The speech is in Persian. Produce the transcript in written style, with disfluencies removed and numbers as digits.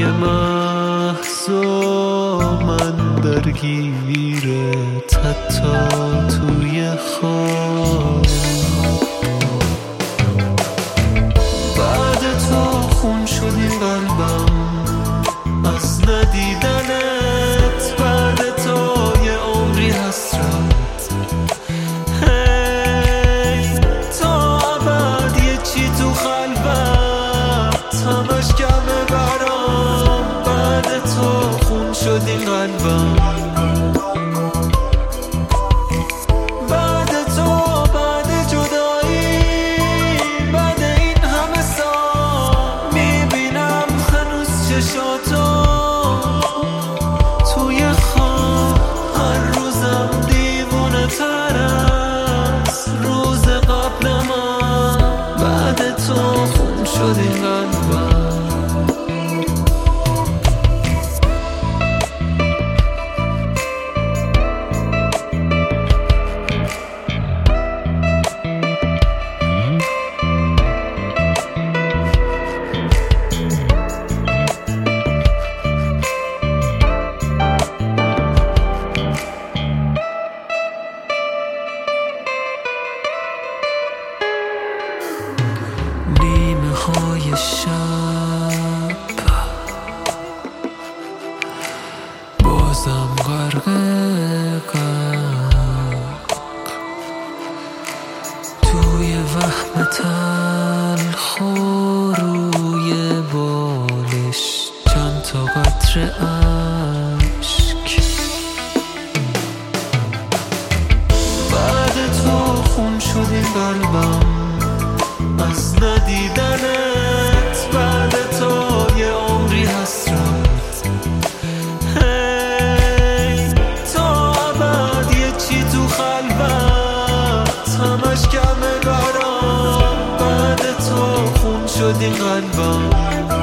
محض و من درگیرت حتی توی خواب. بعد تو خون شد این قلبم از ندیدنت، بعد تو یه عمری حسرت. هی تا ابد یه چی تو خلوت همش کمه برام. بعد تو خون شد این قلبم، بعد تو، بعد جدایی، بعد این همه سال میبینم هنوز چشاتو توی خواب. هر روزم دیوونه تر از روز قبل من. بعد تو خون شد این قلبم. نیمه های شب بازم غرق غم، توی وهم تلخ و روی بالش چند تا قطره اشک. بعد تو خون شد این قلبم از ندیدنت، بعد تو یه عمری حسرت. هی تا ابد یه چی تو خلوت همش کمه برام. بعد تو خون شد این قلبم.